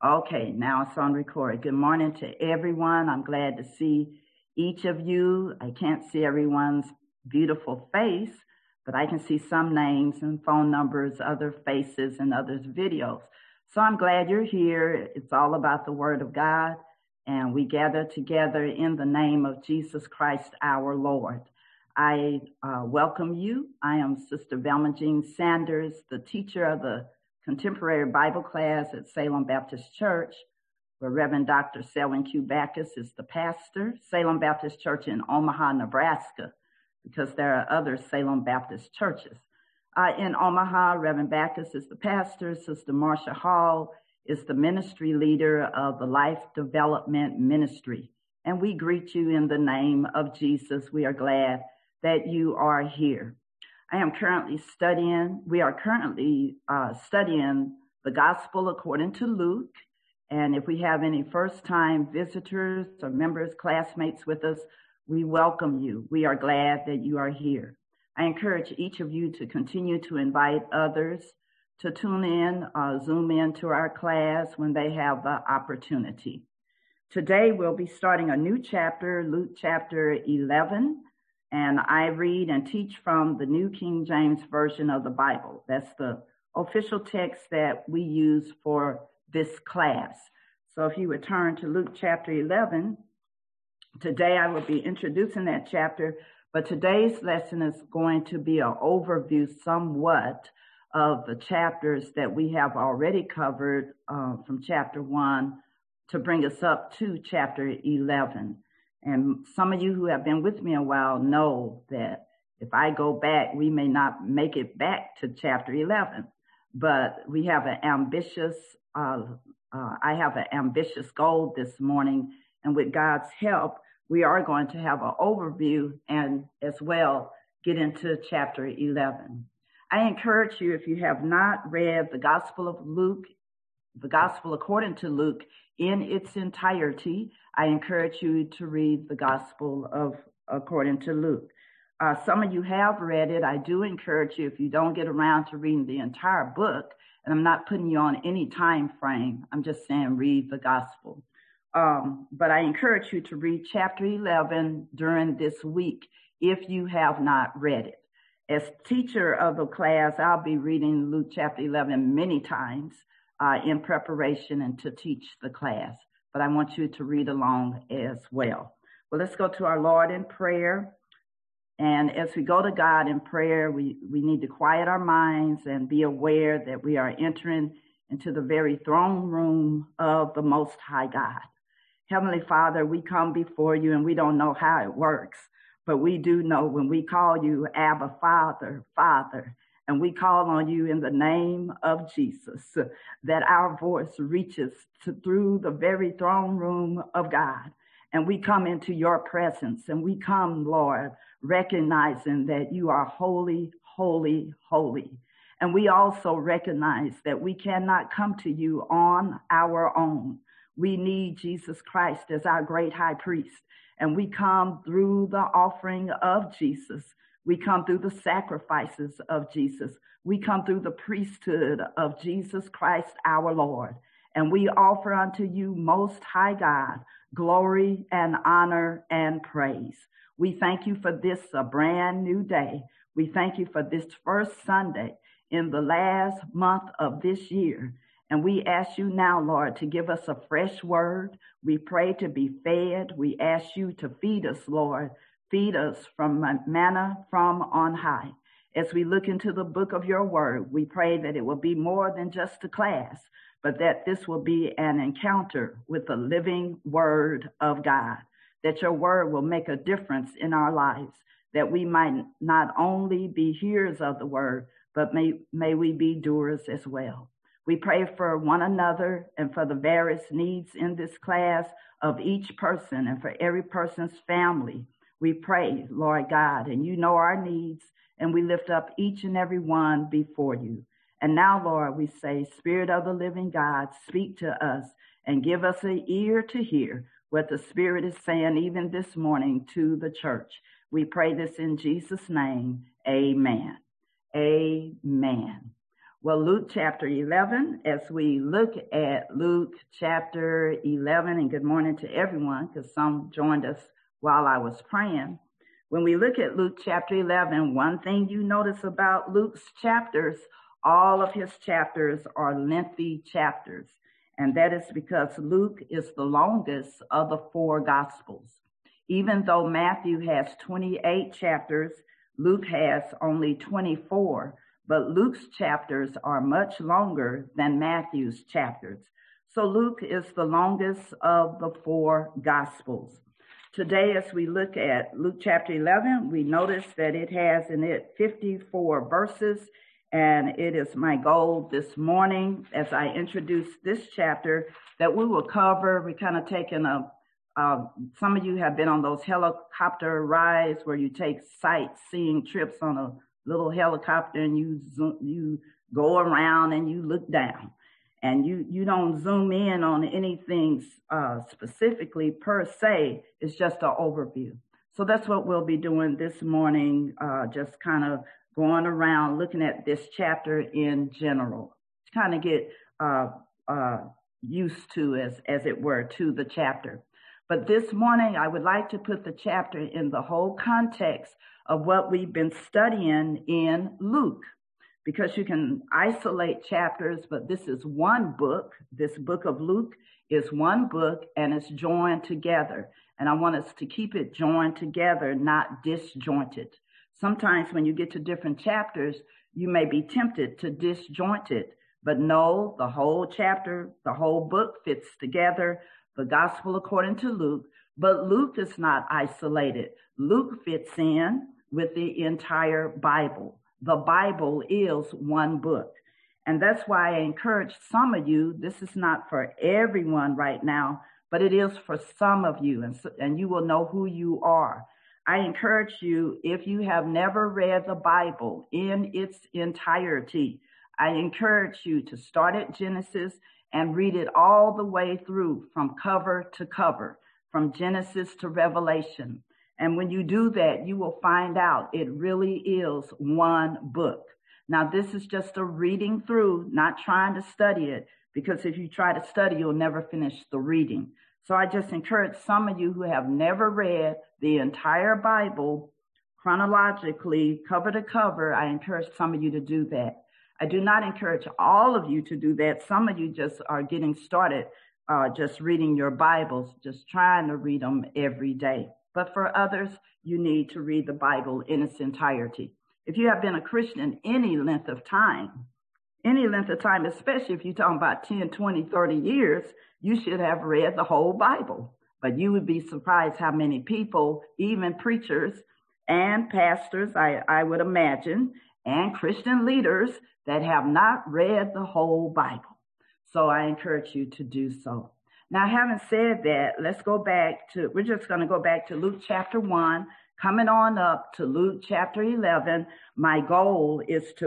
Okay, now it's on record. Good morning to everyone. I'm glad to see each of you. I can't see everyone's beautiful face, but I can see some names and phone numbers, other faces, and others' videos. So I'm glad you're here. It's all about the Word of God, and we gather together in the name of Jesus Christ, our Lord. I welcome you. I am Sister Velma Jean Sanders, the teacher of the Contemporary Bible class at Salem Baptist Church, where Reverend Dr. Selwyn Q. Backus is the pastor. Salem Baptist Church in Omaha, Nebraska, because there are other Salem Baptist churches. In Omaha, Reverend Backus is the pastor. Sister Marcia Hall is the ministry leader of the Life Development Ministry. And we greet you in the name of Jesus. We are glad that you are here. We are currently studying the Gospel according to Luke. And if we have any first-time visitors or members, classmates with us, we welcome you. We are glad that you are here. I encourage each of you to continue to invite others to tune in, zoom in to our class when they have the opportunity. Today, we'll be starting a new chapter, Luke chapter 11. And I read and teach from the New King James Version of the Bible. That's the official text that we use for this class. So if you would turn to Luke chapter 11, today I will be introducing that chapter, but today's lesson is going to be an overview somewhat of the chapters that we have already covered from chapter 1 to bring us up to chapter 11. And some of you who have been with me a while know that if I go back, we may not make it back to chapter 11. But we have an ambitious, I have an ambitious goal this morning. And with God's help, we are going to have an overview and as well get into chapter 11. I encourage you, if you have not read the Gospel of Luke, the Gospel according to Luke in its entirety, I encourage you to read the Gospel according to Luke. Some of you have read it. I do encourage you, if you don't get around to reading the entire book, and I'm not putting you on any time frame, I'm just saying read the Gospel. But I encourage you to read chapter 11 during this week if you have not read it. As teacher of the class, I'll be reading Luke chapter 11 many times in preparation and to teach the class. But I want you to read along as well. Well, let's go to our Lord in prayer. And as we go to God in prayer, we need to quiet our minds and be aware that we are entering into the very throne room of the Most High God. Heavenly Father, we come before you and we don't know how it works, but we do know when we call you Abba, Father, Father, and we call on you in the name of Jesus, that our voice reaches through the very throne room of God. And we come into your presence and we come, Lord, recognizing that you are holy, holy, holy. And we also recognize that we cannot come to you on our own. We need Jesus Christ as our great high priest. And we come through the offering of Jesus. We come through the sacrifices of Jesus. We come through the priesthood of Jesus Christ, our Lord. And we offer unto you, Most High God, glory and honor and praise. We thank you for this, a brand new day. We thank you for this first Sunday in the last month of this year. And we ask you now, Lord, to give us a fresh word. We pray to be fed. We ask you to feed us, Lord. Feed us from manna from on high. As we look into the book of your word, we pray that it will be more than just a class, but that this will be an encounter with the living word of God, that your word will make a difference in our lives, that we might not only be hearers of the word, but may we be doers as well. We pray for one another and for the various needs in this class of each person and for every person's family. We pray, Lord God, and you know our needs, and we lift up each and every one before you. And now, Lord, we say, Spirit of the living God, speak to us and give us an ear to hear what the Spirit is saying even this morning to the church. We pray this in Jesus' name. Amen. Amen. Well, Luke chapter 11, as we look at Luke chapter 11, and good morning to everyone, because some joined us while I was praying. When we look at Luke chapter 11, one thing you notice about Luke's chapters, all of his chapters are lengthy chapters. And that is because Luke is the longest of the four Gospels. Even though Matthew has 28 chapters, Luke has only 24, but Luke's chapters are much longer than Matthew's chapters. So Luke is the longest of the four Gospels. Today, as we look at Luke chapter 11, we notice that it has in it 54 verses, and it is my goal this morning as I introduce this chapter that we will cover. We're kind of taking some of you have been on those helicopter rides where you take sightseeing trips on a little helicopter and you go around and you look down. And you don't zoom in on anything specifically per se. It's just an overview. So that's what we'll be doing this morning, just kind of going around looking at this chapter in general, to kind of get used to, as it were, to the chapter. But this morning, I would like to put the chapter in the whole context of what we've been studying in Luke. Because you can isolate chapters, but this is one book. This book of Luke is one book, and it's joined together. And I want us to keep it joined together, not disjointed. Sometimes when you get to different chapters, you may be tempted to disjoint it. But no, the whole chapter, the whole book fits together, the gospel according to Luke. But Luke is not isolated. Luke fits in with the entire Bible. The Bible is one book. And that's why I encourage some of you, this is not for everyone right now, but it is for some of you, and you will know who you are. I encourage you, if you have never read the Bible in its entirety, I encourage you to start at Genesis and read it all the way through from cover to cover, from Genesis to Revelation. And when you do that, you will find out it really is one book. Now, this is just a reading through, not trying to study it, because if you try to study, you'll never finish the reading. So I just encourage some of you who have never read the entire Bible chronologically, cover to cover, I encourage some of you to do that. I do not encourage all of you to do that. Some of you just are getting started just reading your Bibles, just trying to read them every day. But for others, you need to read the Bible in its entirety. If you have been a Christian any length of time, especially if you're talking about 10, 20, 30 years, you should have read the whole Bible. But you would be surprised how many people, even preachers and pastors, I would imagine, and Christian leaders that have not read the whole Bible. So I encourage you to do so. Now, having said that, we're just going to go back to Luke chapter 1, coming on up to Luke chapter 11. My goal is to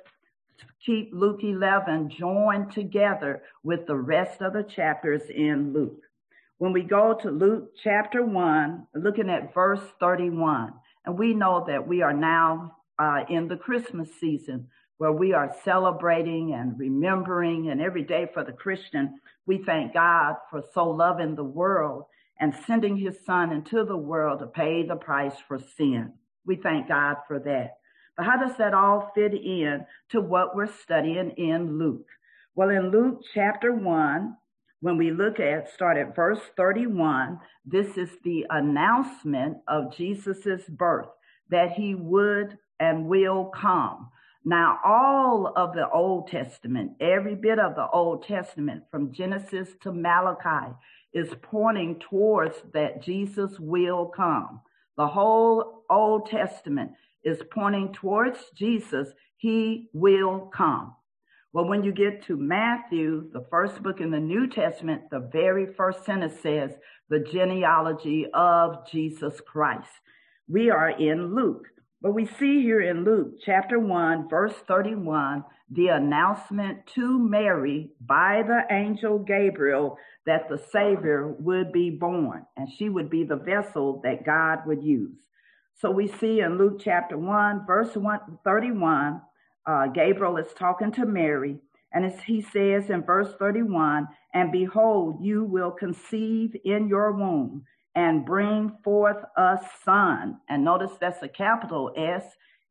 keep Luke 11 joined together with the rest of the chapters in Luke. When we go to Luke chapter 1, looking at verse 31, and we know that we are now in the Christmas season, where we are celebrating and remembering, and every day for the Christian, we thank God for so loving the world and sending his son into the world to pay the price for sin. We thank God for that. But how does that all fit in to what we're studying in Luke? Well, in Luke chapter 1, when we start at verse 31, this is the announcement of Jesus's birth, that he would and will come. Now, all of the Old Testament, every bit of the Old Testament from Genesis to Malachi is pointing towards that Jesus will come. The whole Old Testament is pointing towards Jesus. He will come. Well, when you get to Matthew, the first book in the New Testament, the very first sentence says the genealogy of Jesus Christ. We are in Luke. But we see here in Luke chapter 1, verse 31, the announcement to Mary by the angel Gabriel that the Savior would be born, and she would be the vessel that God would use. So we see in Luke chapter 1, verse 31, Gabriel is talking to Mary, and he says in verse 31, and behold, you will conceive in your womb and bring forth a son. And notice that's a capital S.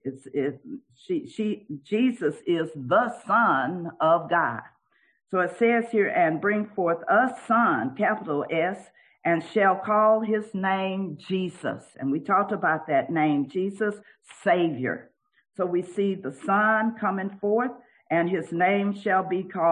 Jesus is the Son of God. So it says here, and bring forth a son, capital S, and shall call his name Jesus. And we talked about that name, Jesus, Savior. So we see the Son coming forth, and his name shall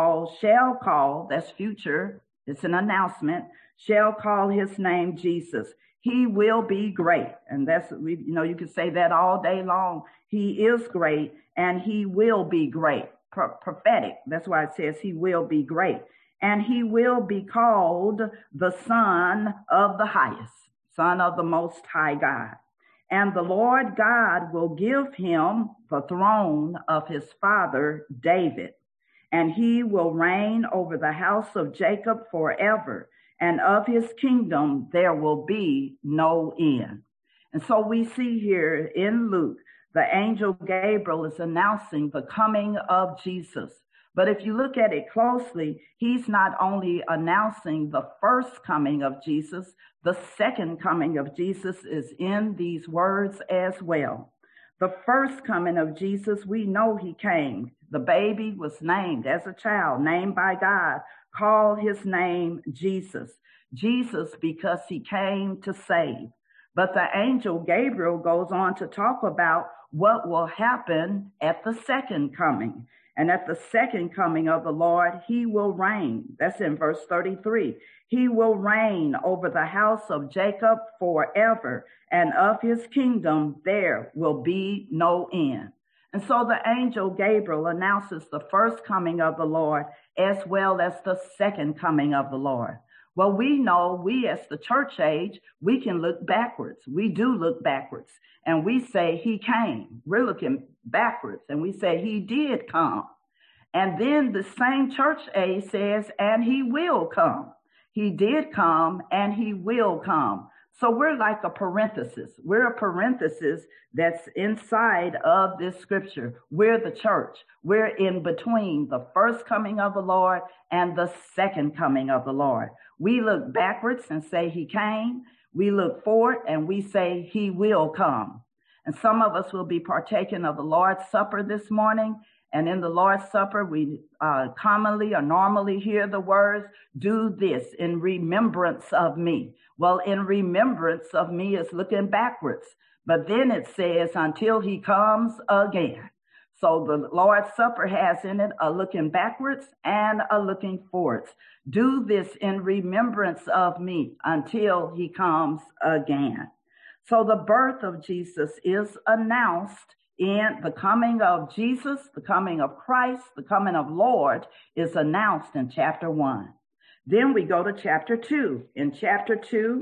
call, that's future, it's an announcement, shall call his name Jesus. He will be great. And you can say that all day long. He is great, and he will be great. Prophetic. That's why it says he will be great. And he will be called the Son of the Highest, Son of the Most High God. And the Lord God will give him the throne of his father David, and he will reign over the house of Jacob forever, and of his kingdom there will be no end. And so we see here in Luke, the angel Gabriel is announcing the coming of Jesus. But if you look at it closely, he's not only announcing the first coming of Jesus, the second coming of Jesus is in these words as well. The first coming of Jesus, we know he came. The baby was named as a child, named by God, called his name Jesus. Jesus because he came to save. But the angel Gabriel goes on to talk about what will happen at the second coming. And at the second coming of the Lord, he will reign. That's in verse 33. He will reign over the house of Jacob forever, and of his kingdom there will be no end. And so the angel Gabriel announces the first coming of the Lord as well as the second coming of the Lord. Well, we know we as the church age, we can look backwards. We do look backwards. And we say he came. We're looking backwards. And we say he did come. And then the same church age says, and he will come. He did come and he will come. So we're like a parenthesis. We're a parenthesis that's inside of this scripture. We're the church. We're in between the first coming of the Lord and the second coming of the Lord. We look backwards and say he came. We look forward and we say he will come. And some of us will be partaking of the Lord's Supper this morning. And in the Lord's Supper, we commonly or normally hear the words, do this in remembrance of me. Well, in remembrance of me is looking backwards. But then it says, until he comes again. So the Lord's Supper has in it a looking backwards and a looking forwards. Do this in remembrance of me until he comes again. So the birth of Jesus is announced in the coming of Jesus, the coming of Christ, the coming of Lord is announced in chapter 1. Then we go to chapter 2. In chapter 2,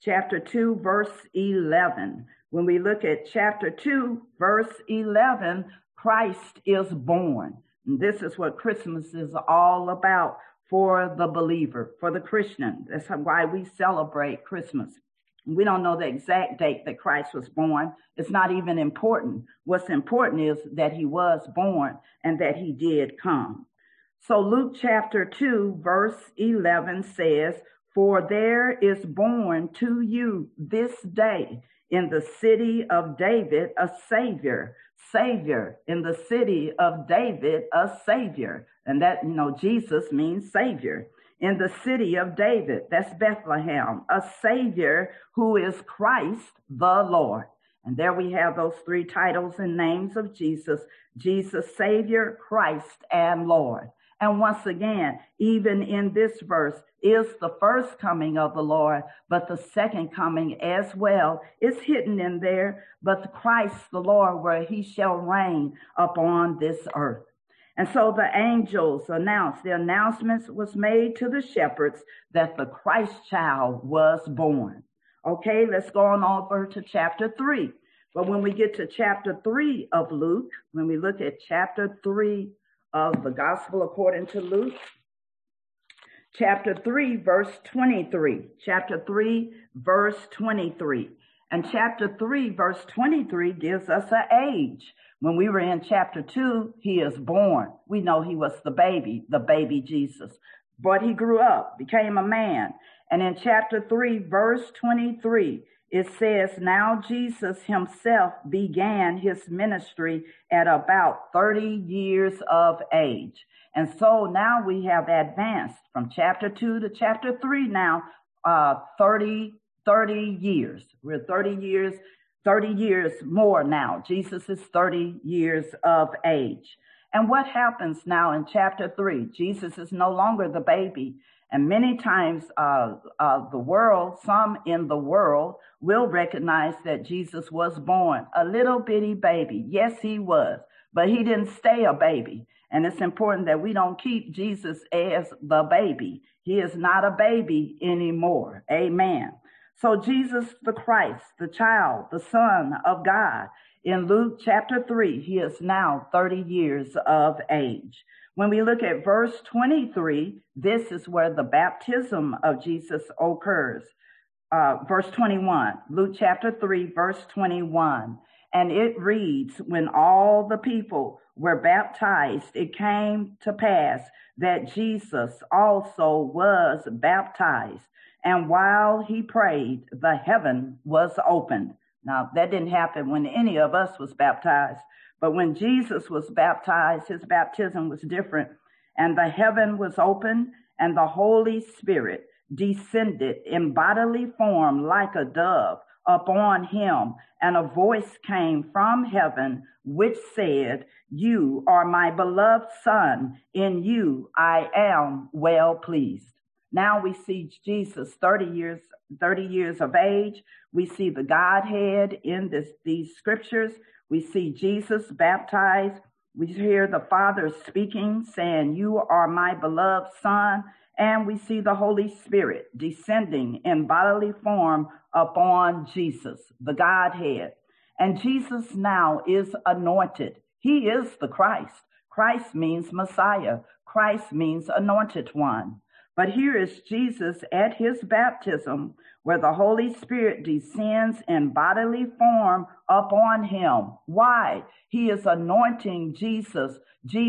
verse 11. When we look at chapter 2, verse 11, Christ is born. And this is what Christmas is all about for the believer, for the Christian. That's why we celebrate Christmas. We don't know the exact date that Christ was born. It's not even important. What's important is that he was born and that he did come. So Luke chapter 2, verse 11 says, for there is born to you this day in the city of David a Savior. Savior, in the city of David, a Savior. And that, Jesus means Savior. In the city of David, that's Bethlehem, a Savior who is Christ the Lord. And there we have those three titles and names of Jesus, Jesus, Savior, Christ, and Lord. And once again, even in this verse is the first coming of the Lord, but the second coming as well is hidden in there, but Christ the Lord, where he shall reign upon this earth. And so the angels announced, the announcements was made to the shepherds that the Christ child was born. Okay, let's go on over to chapter 3. But when we get to chapter 3 of Luke, when we look at chapter 3 of the Gospel according to Luke, chapter 3, verse 23. Chapter 3, verse 23. And chapter 3, verse 23 gives us an age. When we were in chapter 2, he is born. We know he was the baby Jesus. But he grew up, became a man. And in chapter 3, verse 23, it says, now Jesus himself began his ministry at about 30 years of age. And so now we have advanced from chapter 2 to chapter 3 now, 30 years. We're 30 years more now. Jesus is 30 years of age. And what happens now in chapter 3? Jesus is no longer the baby. And many times some in the world will recognize that Jesus was born a little bitty baby. Yes, he was, but he didn't stay a baby. And it's important that we don't keep Jesus as the baby. He is not a baby anymore. Amen. So Jesus the Christ, the child, the Son of God, in Luke chapter 3, he is now 30 years of age. When we look at verse 23, this is where the baptism of Jesus occurs. Verse 21, Luke chapter 3, verse 21. And it reads, when all the people were baptized, it came to pass that Jesus also was baptized. And while he prayed, the heaven was opened. Now, that didn't happen when any of us was baptized. But when Jesus was baptized, his baptism was different. And the heaven was opened, and the Holy Spirit descended in bodily form like a dove upon him. And a voice came from heaven, which said, you are my beloved Son. In you I am well pleased. Now we see Jesus 30 years of age. We see the Godhead in these scriptures. We see Jesus baptized. We hear the Father speaking, saying, you are my beloved Son. And we see the Holy Spirit descending in bodily form upon Jesus, the Godhead. And Jesus now is anointed. He is the Christ. Christ means Messiah. Christ means anointed one. But here is Jesus at his baptism, where the Holy Spirit descends in bodily form upon him. Why? He is anointing Jesus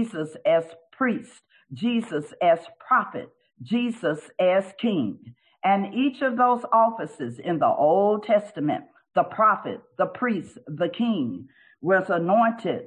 as priest, Jesus as prophet, Jesus as king. And each of those offices in the Old Testament, the prophet, the priest, the king, was anointed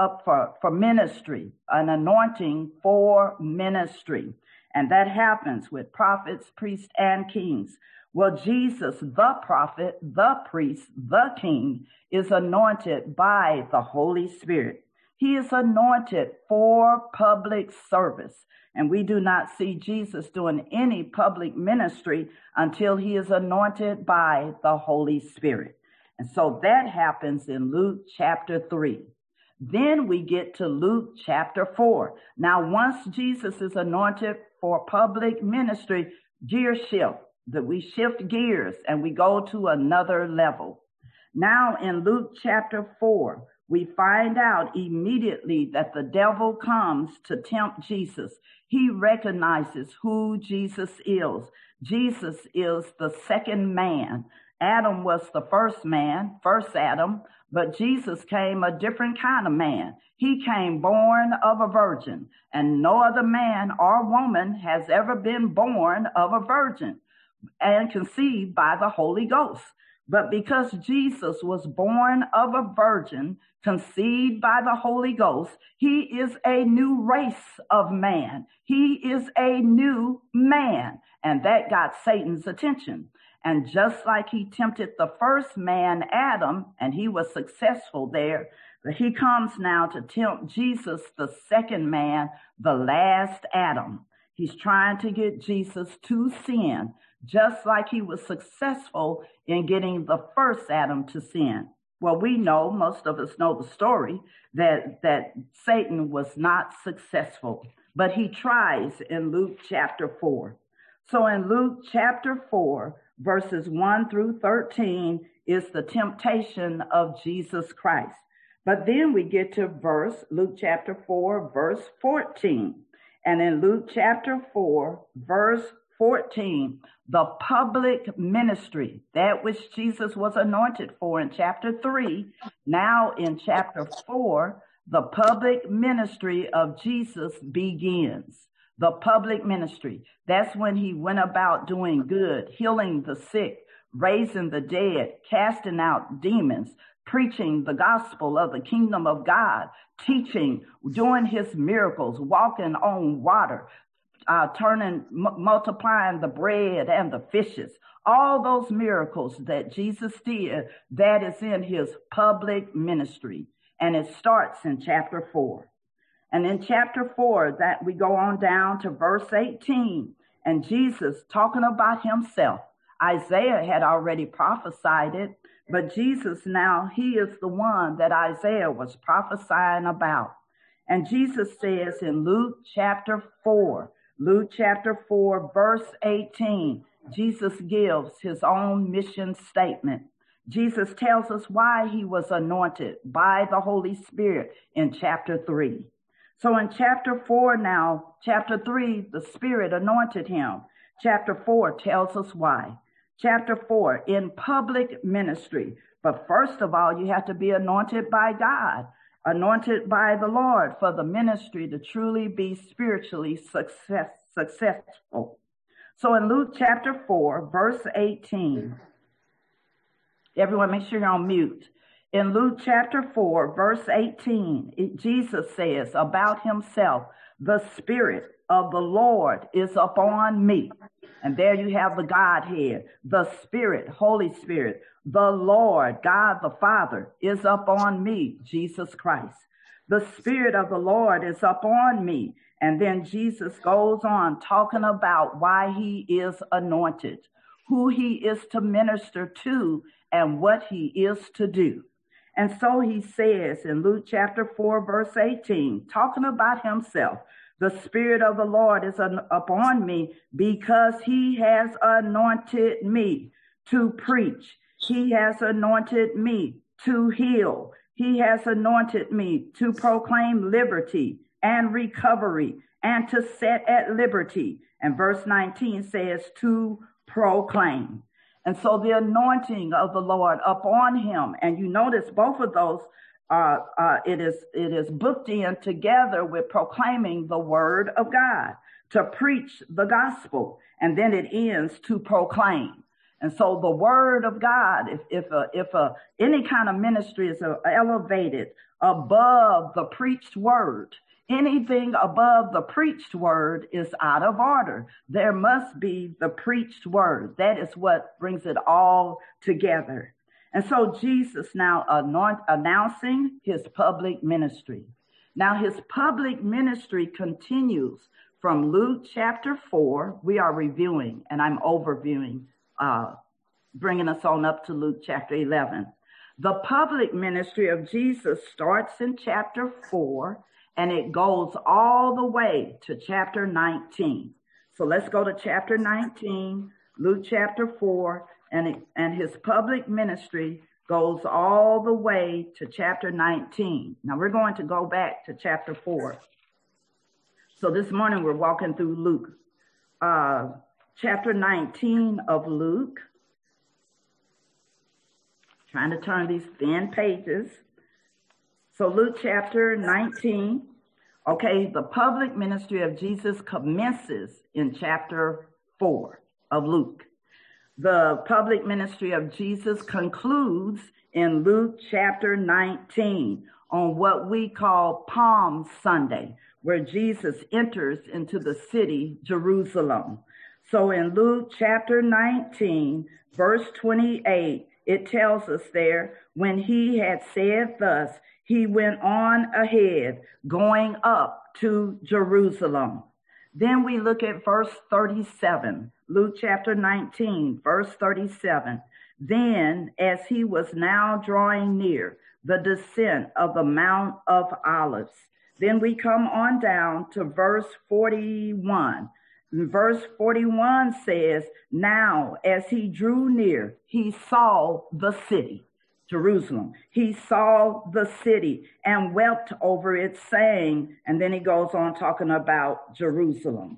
for ministry, an anointing for ministry. And that happens with prophets, priests, and kings. Well, Jesus, the prophet, the priest, the king, is anointed by the Holy Spirit. He is anointed for public service. And we do not see Jesus doing any public ministry until he is anointed by the Holy Spirit. And so that happens in Luke chapter 3. Then we get to Luke chapter 4. Now, once Jesus is anointed for public ministry, gear shift, that we shift gears and we go to another level. Now in Luke chapter 4, we find out immediately that the devil comes to tempt Jesus. He recognizes who Jesus is. Jesus is the second man. Adam was the first man, first Adam, but Jesus came a different kind of man. He came born of a virgin, and no other man or woman has ever been born of a virgin and conceived by the Holy Ghost. But because Jesus was born of a virgin, conceived by the Holy Ghost, he is a new race of man. He is a new man. And that got Satan's attention. And just like he tempted the first man, Adam, and he was successful there, he comes now to tempt Jesus, the second man, the last Adam. He's trying to get Jesus to sin, just like he was successful in getting the first Adam to sin. Well, we know, most of us know the story, that Satan was not successful, but he tries in Luke chapter 4. So in Luke chapter 4, verses 1 through 13 is the temptation of Jesus Christ. But then we get to Luke chapter 4, verse 14. And in Luke chapter 4, verse 14, the public ministry, that which Jesus was anointed for in chapter 3. Now in chapter 4, the public ministry of Jesus begins. The public ministry. That's when he went about doing good, healing the sick, raising the dead, casting out demons, preaching the gospel of the kingdom of God, teaching, doing his miracles, walking on water, multiplying the bread and the fishes. All those miracles that Jesus did, that is in his public ministry. And it starts in chapter 4. And in chapter 4, that we go on down to verse 18, and Jesus talking about himself. Isaiah had already prophesied it, but Jesus now, he is the one that Isaiah was prophesying about. And Jesus says in Luke chapter 4, verse 18, Jesus gives his own mission statement. Jesus tells us why he was anointed by the Holy Spirit in chapter 3. So in chapter 4 now, chapter 3, the Spirit anointed him. Chapter 4 tells us why. Chapter 4, in public ministry. But first of all, you have to be anointed by God, anointed by the Lord for the ministry to truly be spiritually successful. So in Luke chapter 4, verse 18, everyone make sure you're on mute. In Luke chapter 4, verse 18, Jesus says about himself, the Spirit of the Lord is upon me. And there you have the Godhead, the Spirit, Holy Spirit, the Lord, God the Father is upon me, Jesus Christ. The Spirit of the Lord is upon me. And then Jesus goes on talking about why he is anointed, who he is to minister to, and what he is to do. And so he says in Luke chapter 4, verse 18, talking about himself, the Spirit of the Lord is upon me because he has anointed me to preach. He has anointed me to heal. He has anointed me to proclaim liberty and recovery and to set at liberty. And verse 19 says to proclaim. And so the anointing of the Lord upon him, and you notice both of those, it is booked in together with proclaiming the word of God, to preach the gospel, and then it ends to proclaim. And so the word of God, if any kind of ministry is elevated above the preached word, anything above the preached word is out of order. There must be the preached word. That is what brings it all together. And so Jesus now announcing his public ministry. Now his public ministry continues from Luke chapter 4. We are reviewing, and I'm overviewing, bringing us on up to Luke chapter 11. The public ministry of Jesus starts in chapter 4, and it goes all the way to chapter 19. So let's go to chapter 19, Luke chapter 4, and his public ministry goes all the way to chapter 19. Now we're going to go back to chapter 4. So this morning we're walking through Luke, chapter 19 of Luke. Trying to turn these thin pages. So Luke chapter 19, okay, the public ministry of Jesus commences in chapter 4 of Luke. The public ministry of Jesus concludes in Luke chapter 19 on what we call Palm Sunday, where Jesus enters into the city, Jerusalem. So in Luke chapter 19, verse 28, it tells us there, when he had said thus, he went on ahead, going up to Jerusalem. Then we look at verse 37, Luke chapter 19, verse 37. Then, as he was now drawing near the descent of the Mount of Olives, then we come on down to verse 41. Verse 41 says, now as he drew near, he saw the city, Jerusalem. He saw the city and wept over it, saying, and then he goes on talking about Jerusalem.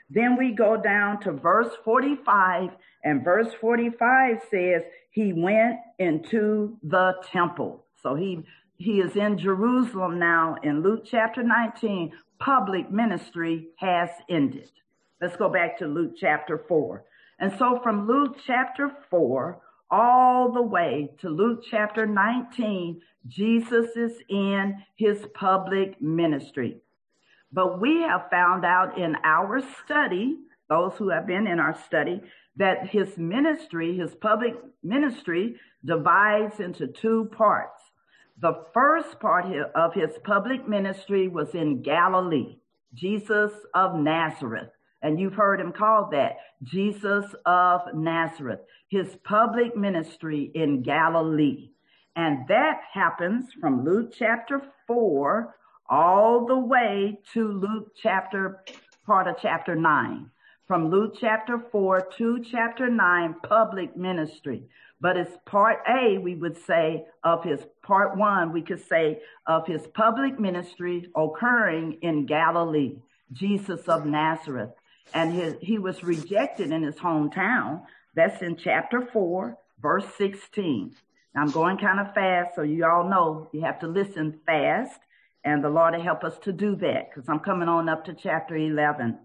Then we go down to verse 45, and verse 45 says he went into the temple. So he is in Jerusalem now. In Luke chapter 19, public ministry has ended. Let's go back to Luke chapter 4. And so from Luke chapter 4 all the way to Luke chapter 19, Jesus is in his public ministry. But we have found out in our study, those who have been in our study, that his ministry, his public ministry, divides into two parts. The first part of his public ministry was in Galilee, Jesus of Nazareth. And you've heard him called that, Jesus of Nazareth, his public ministry in Galilee. And that happens from Luke chapter 4 all the way to Luke part of chapter 9. From Luke chapter 4 to chapter 9, public ministry. But it's part A, we would say, of his part 1, we could say, of his public ministry occurring in Galilee, Jesus of Nazareth. And he was rejected in his hometown. That's in chapter 4, verse 16. Now, I'm going kind of fast, so you all know you have to listen fast. And the Lord will help us to do that, because I'm coming on up to chapter 11.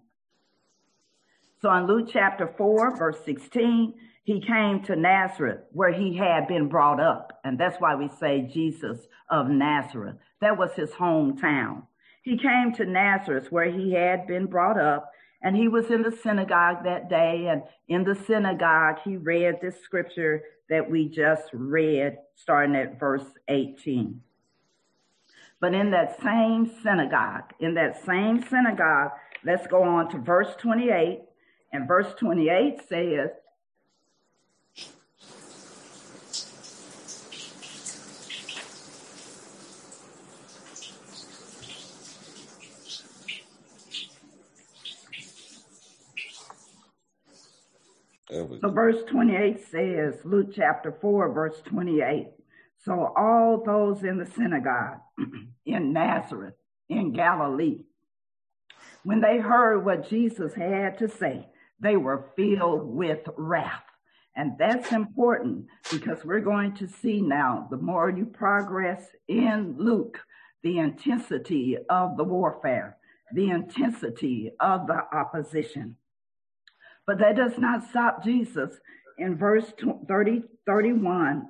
So in Luke chapter 4, verse 16, he came to Nazareth, where he had been brought up. And that's why we say Jesus of Nazareth. That was his hometown. He came to Nazareth, where he had been brought up. And he was in the synagogue that day. And in the synagogue, he read this scripture that we just read, starting at verse 18. But in that same synagogue, let's go on to verse 28. And verse 28 says, so verse 28 says, Luke chapter 4, verse 28. So all those in the synagogue in Nazareth, in Galilee, when they heard what Jesus had to say, they were filled with wrath. And that's important, because we're going to see now, the more you progress in Luke, the intensity of the warfare, the intensity of the opposition. But that does not stop Jesus. In verse 31,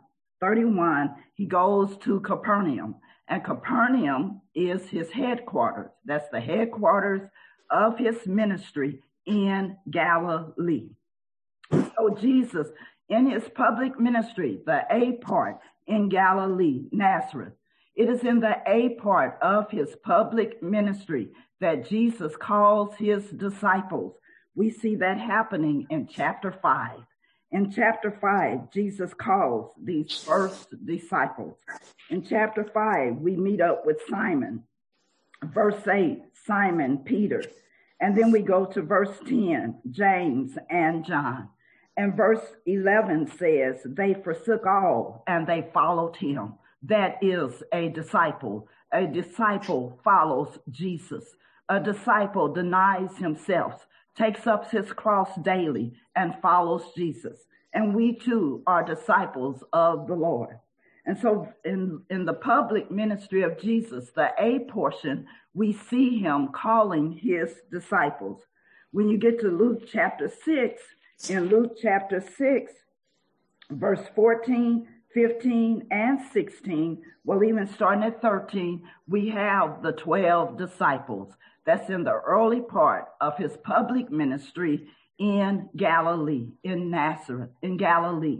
he goes to Capernaum. And Capernaum is his headquarters. That's the headquarters of his ministry in Galilee. So Jesus, in his public ministry, the A part in Galilee, Nazareth, it is in the A part of his public ministry that Jesus calls his disciples. We see that happening in chapter 5. In chapter 5, Jesus calls these first disciples. In chapter 5, we meet up with Simon. Verse 8, Simon Peter. And then we go to verse 10, James and John. And verse 11 says, they forsook all and they followed him. That is a disciple. A disciple follows Jesus. A disciple denies himself, takes up his cross daily, and follows Jesus. And we too are disciples of the Lord. And so in the public ministry of Jesus, the A portion, we see him calling his disciples. When you get to Luke chapter 6, in Luke chapter 6, verse 14, 15, and 16, well, even starting at 13, we have the 12 disciples. That's in the early part of his public ministry in Galilee, in Nazareth, in Galilee.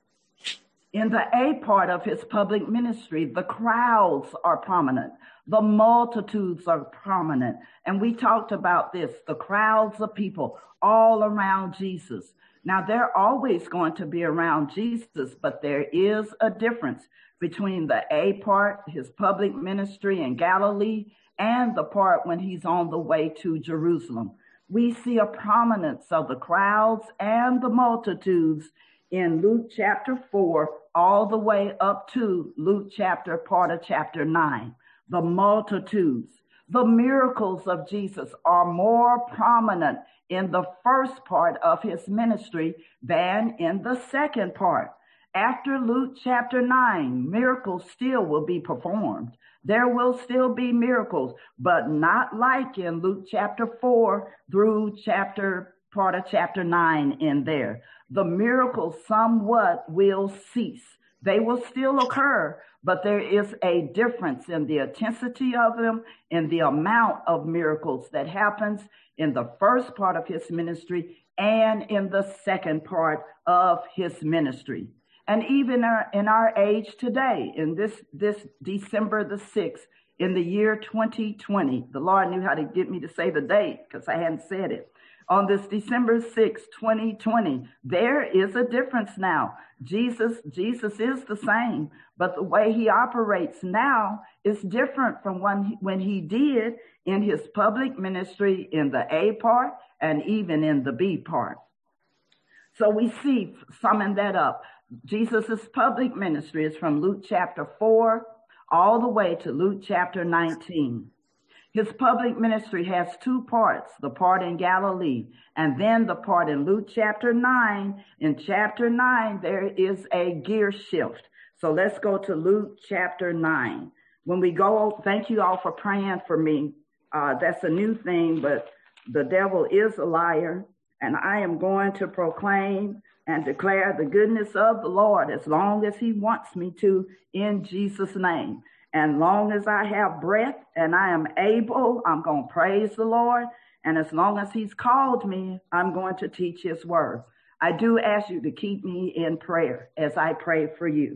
In the A part of his public ministry, the crowds are prominent. The multitudes are prominent. And we talked about this, the crowds of people all around Jesus. Now, they're always going to be around Jesus, but there is a difference between the A part, his public ministry in Galilee, and the part when he's on the way to Jerusalem. We see a prominence of the crowds and the multitudes in Luke chapter 4, all the way up to Luke part of chapter 9. The multitudes. The miracles of Jesus are more prominent in the first part of his ministry than in the second part. After Luke chapter 9, miracles still will be performed. There will still be miracles, but not like in Luke chapter 4 through part of chapter 9 in there. The miracles somewhat will cease. They will still occur, but there is a difference in the intensity of them, in the amount of miracles that happens in the first part of his ministry and in the second part of his ministry. And even in our age today, in this December the 6th, in the year 2020, the Lord knew how to get me to say the date because I hadn't said it. On this December 6th, 2020, there is a difference now. Jesus is the same, but the way he operates now is different from when he did in his public ministry in the A part and even in the B part. So we see, summing that up, Jesus' public ministry is from Luke chapter 4 all the way to Luke chapter 19. His public ministry has two parts, the part in Galilee and then the part in Luke chapter 9. In chapter 9, there is a gear shift. So let's go to Luke chapter 9. When we go, thank you all for praying for me. That's a new thing, but the devil is a liar, and I am going to proclaim and declare the goodness of the Lord as long as he wants me to in Jesus' name. And long as I have breath and I am able, I'm going to praise the Lord. And as long as he's called me, I'm going to teach his word. I do ask you to keep me in prayer as I pray for you.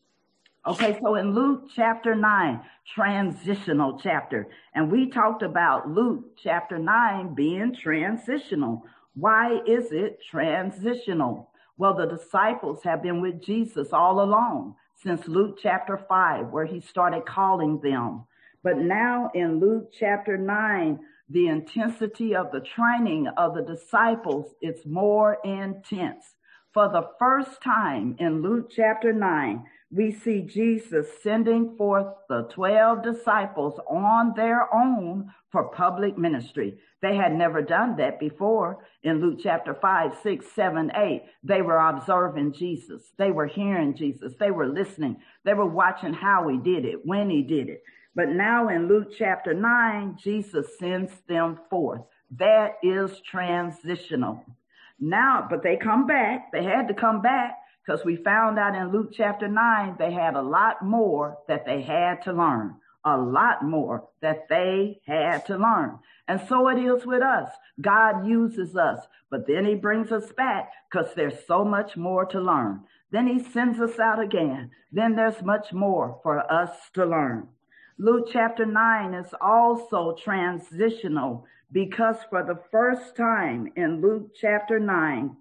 Okay, so in Luke chapter 9, transitional chapter. And we talked about Luke chapter 9 being transitional. Why is it transitional? Well, the disciples have been with Jesus all along since Luke chapter 5, where he started calling them. But now in Luke chapter 9, the intensity of the training of the disciples is more intense. For the first time in Luke chapter 9, we see Jesus sending forth the 12 disciples on their own for public ministry. They had never done that before. In Luke chapter 5, 6, 7, 8, they were observing Jesus. They were hearing Jesus. They were listening. They were watching how he did it, when he did it. But now in Luke chapter 9, Jesus sends them forth. That is transitional. Now, but they come back. They had to come back because we found out in Luke chapter 9, they had a lot more that they had to learn. A lot more that they had to learn. And so it is with us. God uses us, but then he brings us back because there's so much more to learn. Then he sends us out again. Then there's much more for us to learn. Luke chapter 9 is also transitional because for the first time in Luke chapter 9,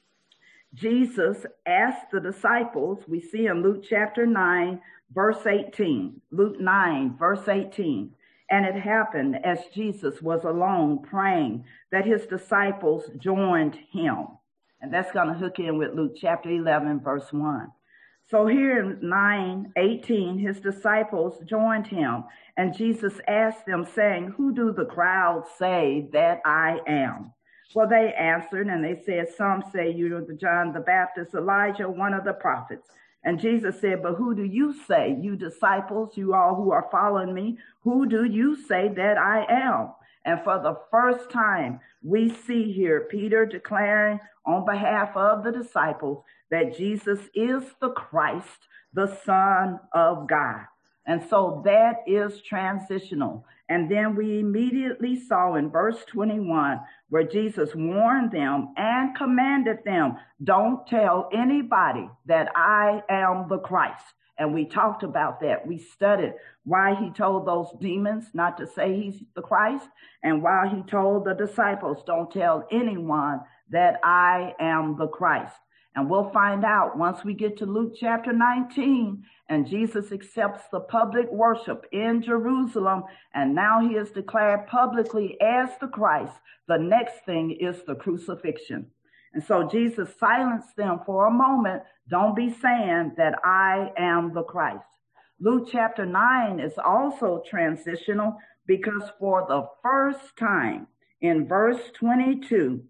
Jesus asked the disciples, we see in Luke chapter 9, verse 18, Luke 9, verse 18. And it happened as Jesus was alone praying that his disciples joined him. And that's going to hook in with Luke chapter 11, verse 1. So here in 9:18, his disciples joined him, and Jesus asked them, saying, "Who do the crowd say that I am?" Well, they answered, and they said, "Some say you're the John the Baptist, Elijah, one of the prophets." And Jesus said, "But who do you say, you disciples, you all who are following me, who do you say that I am?" And for the first time, we see here Peter declaring on behalf of the disciples that Jesus is the Christ, the Son of God. And so that is transitional. And then we immediately saw in verse 21 where Jesus warned them and commanded them, don't tell anybody that I am the Christ. And we talked about that. We studied why he told those demons not to say he's the Christ, and why he told the disciples, don't tell anyone that I am the Christ. And we'll find out once we get to Luke chapter 19 and Jesus accepts the public worship in Jerusalem, and now he is declared publicly as the Christ. The next thing is the crucifixion. And so Jesus silenced them for a moment. Don't be saying that I am the Christ. Luke chapter 9 is also transitional because for the first time in verse 22,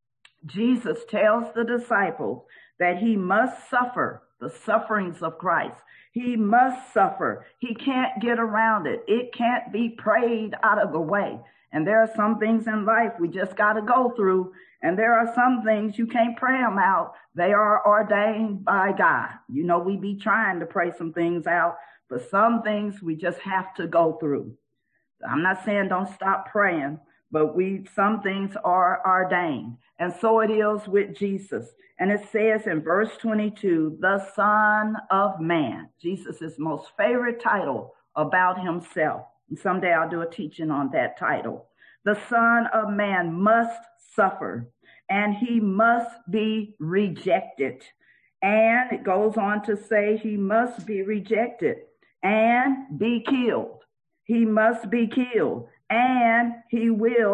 Jesus tells the disciples that he must suffer the sufferings of Christ. He must suffer. He can't get around it. It can't be prayed out of the way. And there are some things in life we just got to go through. And there are some things you can't pray them out. They are ordained by God. You know, we be trying to pray some things out, but some things we just have to go through. I'm not saying don't stop praying, but some things are ordained. And so it is with Jesus. And it says in verse 22, the Son of Man, Jesus' most favorite title about himself. And someday I'll do a teaching on that title. The Son of Man must suffer, and he must be rejected. And it goes on to say he must be rejected and be killed. He must be killed, and he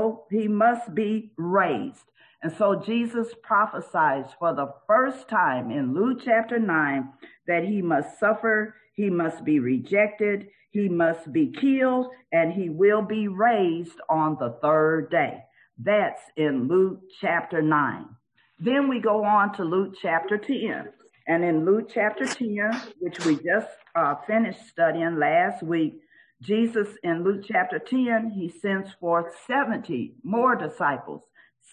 must be raised. And so Jesus prophesies for the first time in Luke chapter 9 that he must suffer, he must be rejected, he must be killed, and he will be raised on the third day. That's in Luke chapter 9. Then we go on to Luke chapter 10. And in Luke chapter 10, which we just finished studying last week, Jesus in Luke chapter 10, he sends forth 70 more disciples,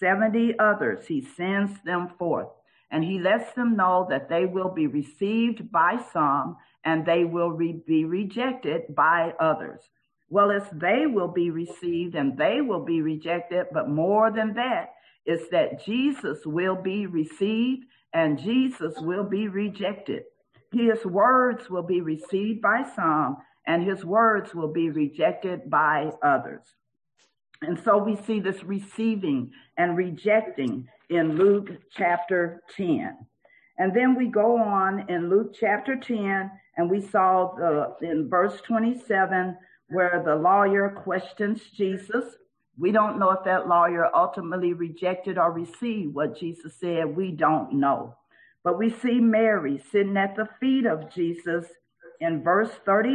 70 others. He sends them forth, and he lets them know that they will be received by some and they will be rejected by others. Well, it's they will be received and they will be rejected, but more than that is that Jesus will be received and Jesus will be rejected. His words will be received by some, and his words will be rejected by others. And so we see this receiving and rejecting in Luke chapter 10. And then we go on in Luke chapter 10, and we saw in verse 27 where the lawyer questions Jesus. We don't know if that lawyer ultimately rejected or received what Jesus said. We don't know. But we see Mary sitting at the feet of Jesus in verse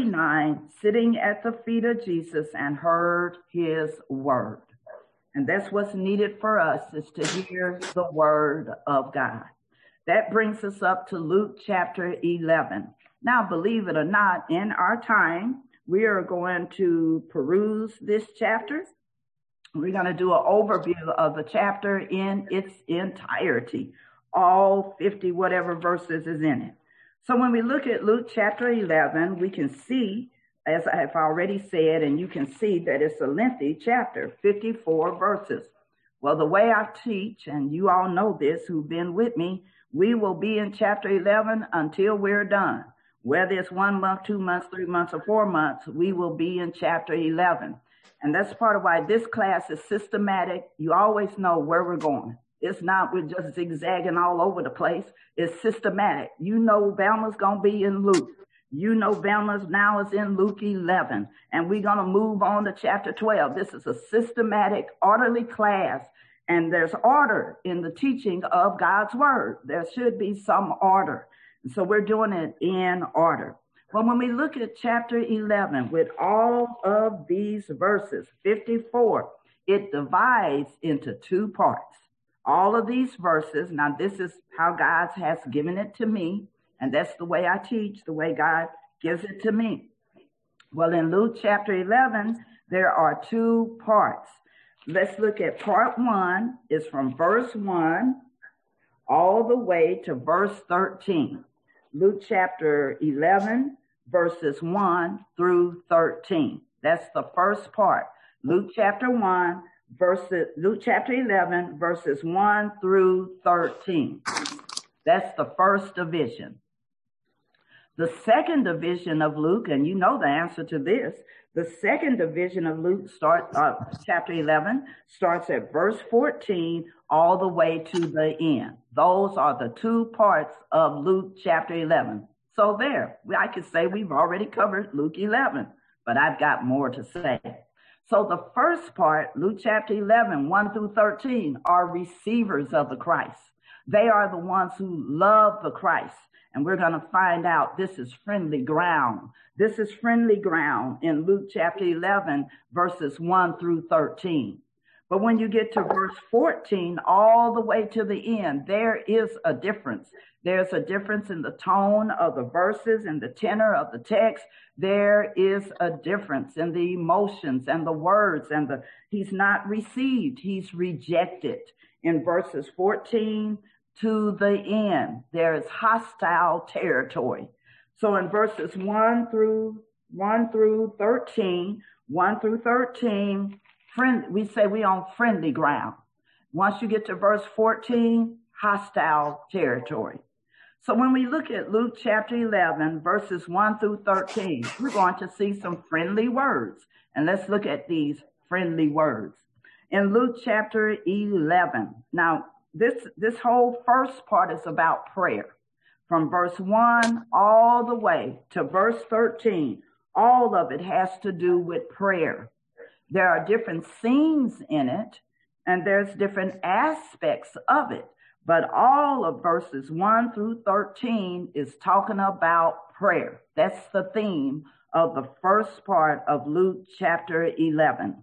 39, sitting at the feet of Jesus and heard his word. And that's what's needed for us, is to hear the word of God. That brings us up to Luke chapter 11. Now, believe it or not, in our time, we are going to peruse this chapter. We're going to do an overview of the chapter in its entirety. All 50 whatever verses is in it. So when we look at Luke chapter 11, we can see, as I have already said, and you can see that it's a lengthy chapter, 54 verses. Well, the way I teach, and you all know this who've been with me, we will be in chapter 11 until we're done. Whether it's 1 month, 2 months, 3 months, or 4 months, we will be in chapter 11. And that's part of why this class is systematic. You always know where we're going. It's not, we're just zigzagging all over the place. It's systematic. You know Velma's going to be in Luke. You know Velma's now is in Luke 11. And we're going to move on to chapter 12. This is a systematic, orderly class. And there's order in the teaching of God's word. There should be some order. So we're doing it in order. Well, when we look at chapter 11, with all of these verses, 54, it divides into 2 parts. All of these verses, now this is how God has given it to me, and that's the way I teach, the way God gives it to me. Well, in Luke chapter 11, there are 2 parts. Let's look at part 1. It's from verse 1 all the way to verse 13. Luke chapter 11, verses 1 through 13. That's the first part. Luke chapter 11, verses 1 through 13. That's the first division. The second division of Luke, and you know the answer to this, the second division of Luke chapter 11 starts at verse 14 all the way to the end. Those are the 2 parts of Luke chapter 11. So there, I could say we've already covered Luke 11, but I've got more to say. So the first part, Luke chapter 11, 1 through 13, are receivers of the Christ. They are the ones who love the Christ. And we're going to find out this is friendly ground. This is friendly ground in Luke chapter 11, verses 1 through 13. But when you get to verse 14, all the way to the end, there is a difference. There's a difference in the tone of the verses and the tenor of the text. There is a difference in the emotions and the words he's not received, he's rejected. In verses 14 to the end, there is hostile territory. So in verses 1 through 13, we say we on friendly ground. Once you get to verse 14, hostile territory. So when we look at Luke chapter 11, verses 1 through 13, we're going to see some friendly words. And let's look at these friendly words. In Luke chapter 11, now this whole first part is about prayer. From verse 1 all the way to verse 13, all of it has to do with prayer. There are different scenes in it, and there's different aspects of it. But all of verses 1 through 13 is talking about prayer. That's the theme of the first part of Luke chapter 11.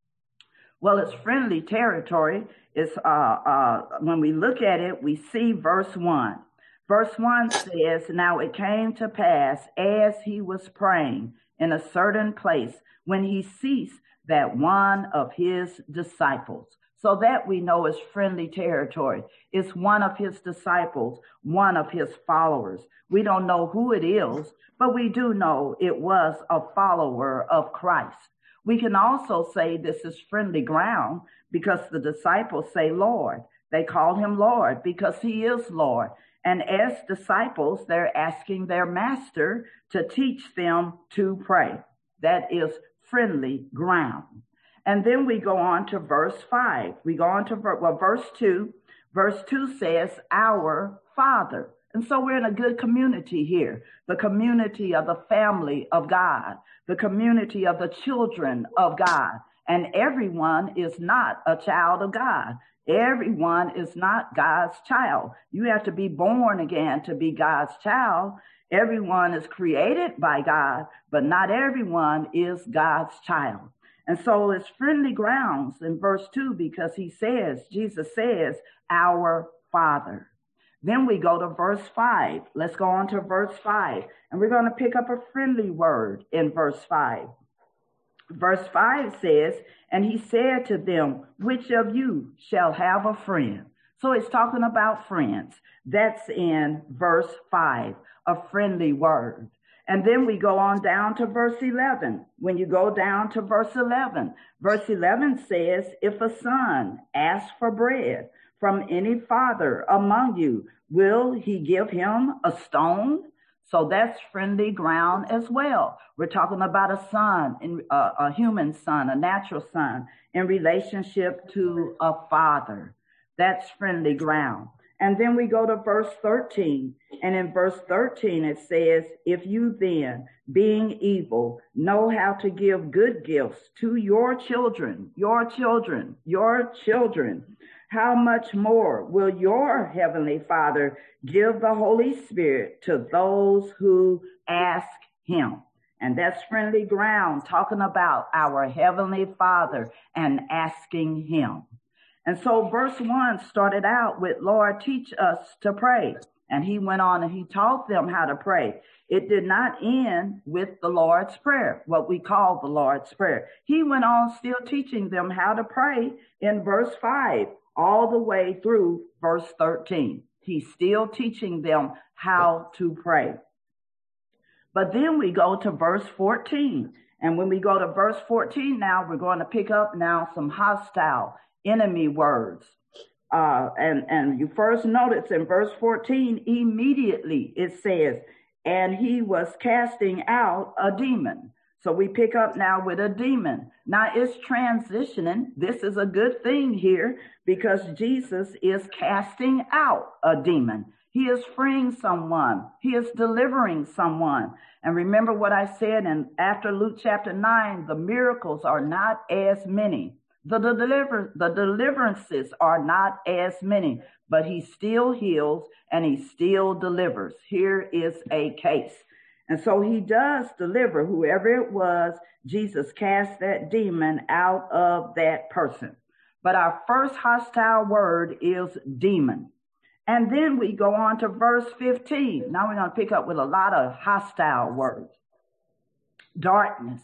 Well, it's friendly territory. It's when we look at it, we see verse 1. Verse 1 says, "Now it came to pass as he was praying in a certain place when he ceased that one of his disciples." So that we know is friendly territory. It's one of his disciples, one of his followers. We don't know who it is, but we do know it was a follower of Christ. We can also say this is friendly ground because the disciples say Lord. They call him Lord because he is Lord. And as disciples, they're asking their master to teach them to pray. That is friendly ground. And then we go on to verse 5. We go on to verse 2. Verse 2 says, "Our Father." And so we're in a good community here. The community of the family of God. The community of the children of God. And everyone is not a child of God. Everyone is not God's child. You have to be born again to be God's child. Everyone is created by God, but not everyone is God's child. And so it's friendly grounds in verse 2 because Jesus says, "Our Father." Then we go to verse 5. Let's go on to verse 5. And we're going to pick up a friendly word in verse 5. Verse 5 says, "And he said to them, which of you shall have a friend?" So it's talking about friends. That's in verse 5, a friendly word. And then we go on down to verse 11. When you go down to verse 11 says, "If a son asks for bread from any father among you, will he give him a stone?" So that's friendly ground as well. We're talking about a son, a human son, a natural son, in relationship to a father. That's friendly ground. And then we go to verse 13. And in verse 13, it says, "If you then, being evil, know how to give good gifts to your children, how much more will your heavenly Father give the Holy Spirit to those who ask him?" And that's friendly ground, talking about our heavenly Father and asking him. And so verse 1 started out with, "Lord, teach us to pray." And he went on and he taught them how to pray. It did not end with the Lord's Prayer, what we call the Lord's Prayer. He went on still teaching them how to pray in verse 5, all the way through verse 13. He's still teaching them how to pray. But then we go to verse 14. And when we go to verse 14 now, we're going to pick up now some hostile enemy words. And you first notice in verse 14, immediately it says, "And he was casting out a demon." So we pick up now with a demon. Now it's transitioning. This is a good thing here because Jesus is casting out a demon. He is freeing someone. He is delivering someone. And remember what I said, and after Luke chapter 9, the miracles are not as many. The deliverances are not as many, but he still heals and he still delivers. Here is a case. And so he does deliver. Whoever it was, Jesus cast that demon out of that person. But our first hostile word is demon. And then we go on to verse 15. Now we're going to pick up with a lot of hostile words. Darkness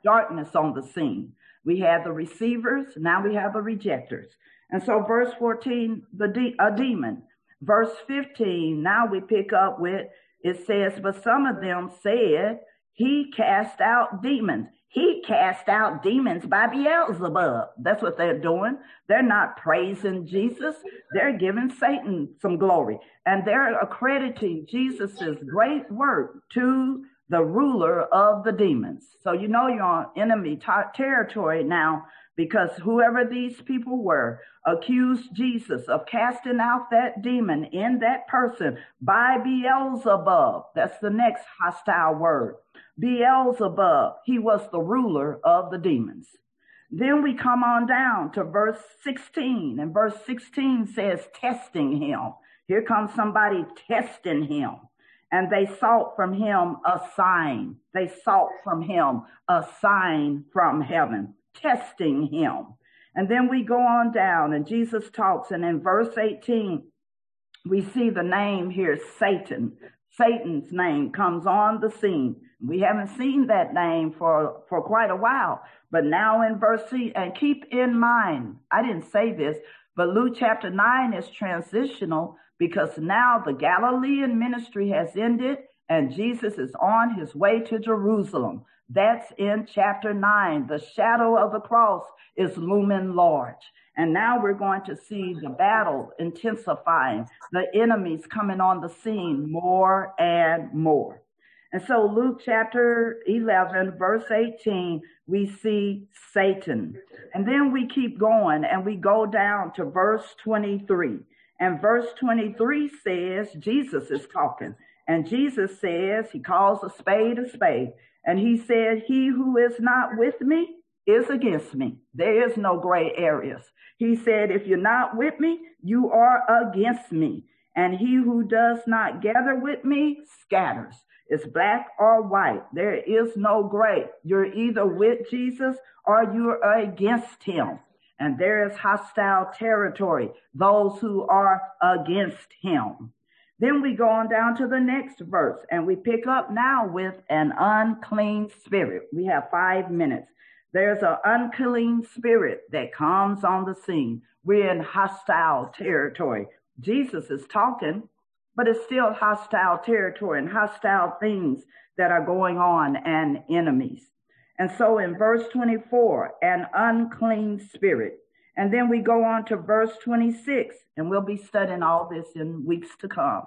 on the scene. We have the receivers, now we have the rejectors. And so verse 14, a demon. Verse 15, now we pick up with, it says, but some of them said, he cast out demons. He cast out demons by Beelzebub. That's what they're doing. They're not praising Jesus. They're giving Satan some glory. And they're accrediting Jesus's great work to the ruler of the demons. So you know you're on enemy territory now, because whoever these people were accused Jesus of casting out that demon in that person by Beelzebub. That's the next hostile word. Beelzebub, he was the ruler of the demons. Then we come on down to verse 16, and verse 16 says testing him. Here comes somebody testing him. And they sought from him a sign. They sought from him a sign from heaven, testing him. And then we go on down and Jesus talks. And in verse 18, we see the name here, Satan. Satan's name comes on the scene. We haven't seen that name for quite a while. But now in verse 3, and keep in mind, I didn't say this, but Luke chapter 9 is transitional, because now the Galilean ministry has ended and Jesus is on his way to Jerusalem. That's in chapter 9. The shadow of the cross is looming large. And now we're going to see the battle intensifying, the enemies coming on the scene more and more. And so Luke chapter 11, verse 18, we see Satan. And then we keep going and we go down to verse 23. And verse 23 says, Jesus is talking. And Jesus says, he calls a spade a spade. And he said, he who is not with me is against me. There is no gray areas. He said, if you're not with me, you are against me. And he who does not gather with me scatters. It's black or white. There is no gray. You're either with Jesus or you're against him. And there is hostile territory, those who are against him. Then we go on down to the next verse, and we pick up now with an unclean spirit. We have 5 minutes. There's an unclean spirit that comes on the scene. We're in hostile territory. Jesus is talking, but it's still hostile territory and hostile things that are going on and enemies. And so in verse 24, an unclean spirit. And then we go on to verse 26, and we'll be studying all this in weeks to come.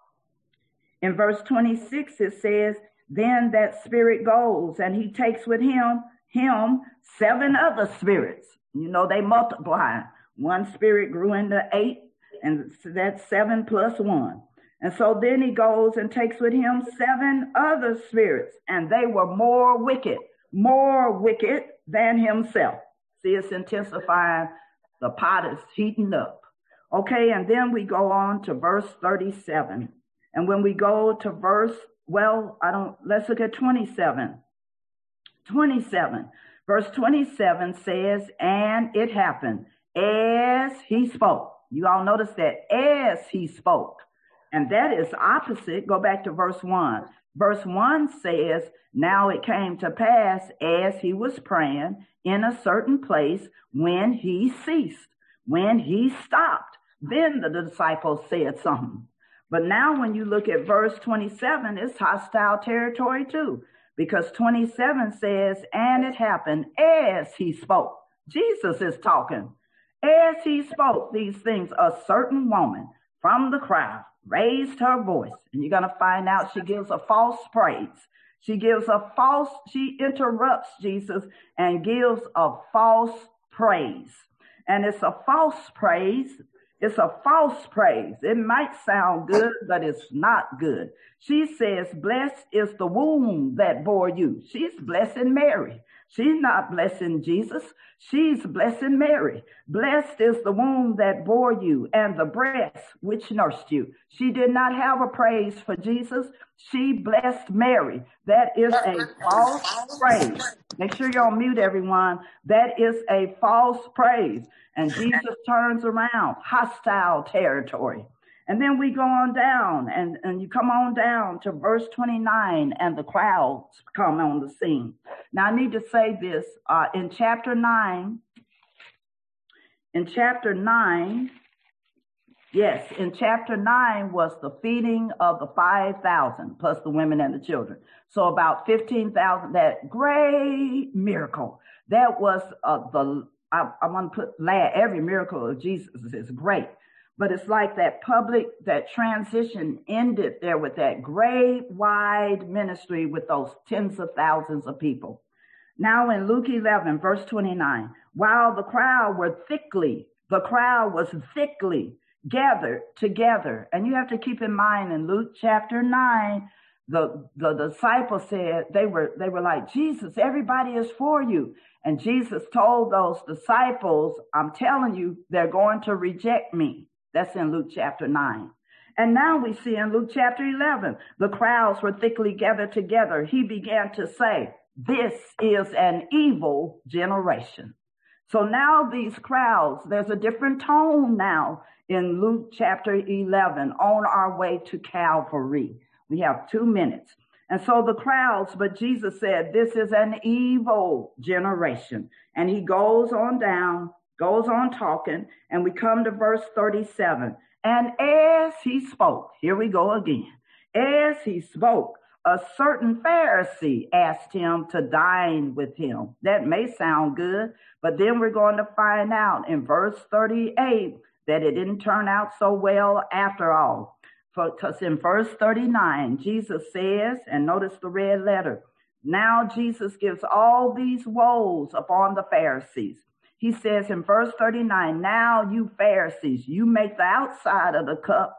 In verse 26, it says, then that spirit goes, and he takes with him 7 other spirits. You know, they multiply. 1 spirit grew into 8, and so that's 7 plus 1. And so then he goes and takes with him 7 other spirits, and they were more wicked than himself. See, it's intensifying. The pot is heating up. Okay, and then we go on to verse 37. And when we go to let's look at 27. 27. Verse 27 says, and it happened as he spoke. You all notice that, as he spoke. And that is opposite. Go back to verse 1. Verse 1 says, now it came to pass as he was praying in a certain place when he ceased, when he stopped. Then the disciples said something. But now when you look at verse 27, it's hostile territory too, because 27 says, and it happened as he spoke. Jesus is talking. As he spoke these things, a certain woman from the crowd raised her voice. And you're going to find out she gives a false praise. She interrupts Jesus and gives a false praise. And it's a false praise It's a false praise. It might sound good, but it's not good. She says, blessed is the womb that bore you. She's blessing Mary. She's not blessing Jesus. She's blessing Mary. Blessed is the womb that bore you and the breast which nursed you. She did not have a praise for Jesus. She blessed Mary. That is a false praise. Make sure you're on mute, everyone. That is a false praise. And Jesus turns around, hostile territory. And then we go on down, and you come on down to verse 29, and the crowds come on the scene. Now, I need to say this. In chapter 9, was the feeding of the 5,000, plus the women and the children. So about 15,000, that great miracle. That was I want to put every miracle of Jesus is great. But it's like that transition ended there with that great wide ministry with those tens of thousands of people. Now in Luke 11, verse 29, while the crowd was thickly gathered together. And you have to keep in mind in Luke chapter 9, the disciples said, they were like, Jesus, everybody is for you. And Jesus told those disciples, I'm telling you, they're going to reject me. That's in Luke chapter 9. And now we see in Luke chapter 11, the crowds were thickly gathered together. He began to say, this is an evil generation. So now these crowds, there's a different tone now in Luke chapter 11 on our way to Calvary. We have 2 minutes. And so the crowds, but Jesus said, this is an evil generation. And he goes on down, goes on talking, and we come to verse 37. And as he spoke, here we go again. As he spoke, a certain Pharisee asked him to dine with him. That may sound good, but then we're going to find out in verse 38 that it didn't turn out so well after all. Because in verse 39, Jesus says, and notice the red letter, now Jesus gives all these woes upon the Pharisees. He says in verse 39, now you Pharisees, you make the outside of the cup.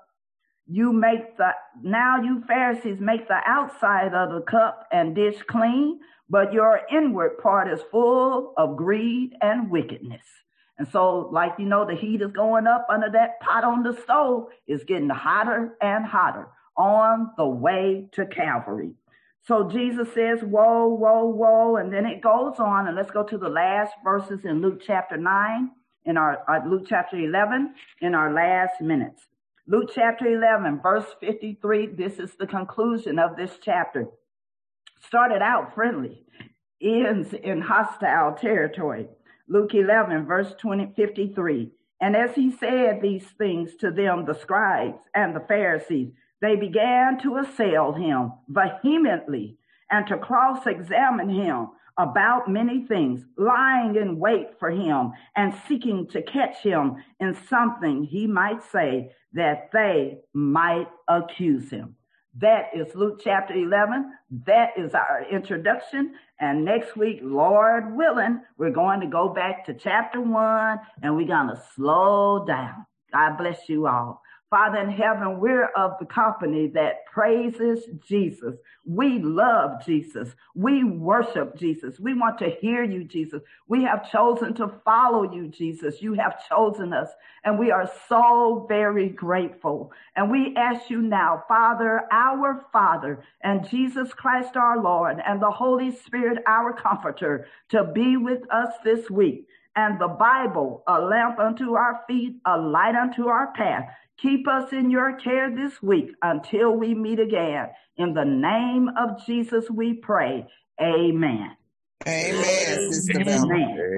Now you Pharisees make the outside of the cup and dish clean, but your inward part is full of greed and wickedness. And so, like, you know, the heat is going up under that pot on the stove. It's getting hotter and hotter on the way to Calvary. So Jesus says, woe, woe, woe. And then it goes on. And let's go to the last verses in Luke chapter 9, in our Luke chapter 11, in our last minutes. Luke chapter 11, verse 53. This is the conclusion of this chapter. Started out friendly, ends in hostile territory. Luke 11, verse 53. And as he said these things to them, the scribes and the Pharisees, they began to assail him vehemently and to cross-examine him about many things, lying in wait for him and seeking to catch him in something he might say that they might accuse him. That is Luke chapter 11. That is our introduction. And next week, Lord willing, we're going to go back to chapter 1 and we're going to slow down. God bless you all. Father in heaven, we're of the company that praises Jesus. We love Jesus. We worship Jesus. We want to hear you, Jesus. We have chosen to follow you, Jesus. You have chosen us, and we are so very grateful. And we ask you now, Father, our Father, and Jesus Christ our Lord, and the Holy Spirit, our Comforter, to be with us this week. And the Bible, a lamp unto our feet, a light unto our path. Keep us in your care this week until we meet again. In the name of Jesus we pray. Amen. Amen, Sister Mel.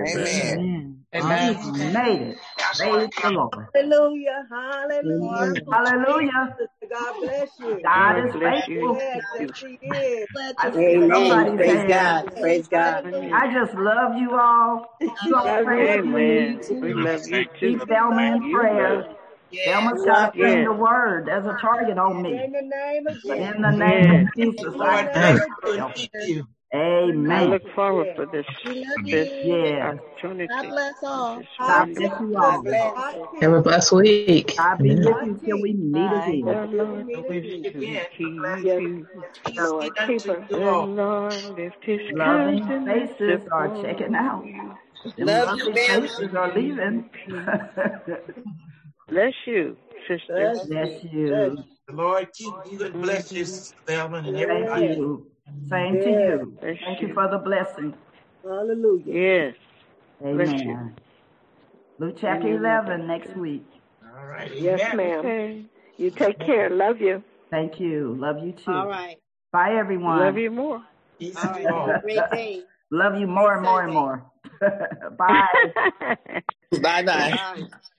Amen. Amen. You made it. Praise the Lord. Hallelujah. Hallelujah. Hallelujah. God bless you. God is faithful. Yes, he is. Amen. Praise God. Praise God. I just love you all. You all pray for me. We love you too. Keep Thelma in prayer. Thelma's got to bring the word. There's a target on me. In the name of Jesus. But in the name of Jesus, I thank you. Amen. I look forward for this Yes. opportunity. God bless all. God bless you God all. bless. Have a blessed week. God be Amen. with you till we meet again. The Lord wish to keep you. Lord, keep her. The Lord lift his Loving countenance faces are upon checking out. you. Them Love you, lovely family. faces are leaving. Bless you, sister. Bless you. The Lord keep you and bless you, Sister Thelma, and Thank everybody. you. Same to Yes. you. Bless Thank you. you for the blessing. Hallelujah. Yes. Bless you. Amen. Luke chapter 11 next week. All right. Yes, Amen. ma'am. Okay. You take care. Love you. Thank you. Love you too. All right. Bye, everyone. Love you more. Peace All to right. you all. Have a great day. Love you more and more and more. Bye. Bye-bye. Bye.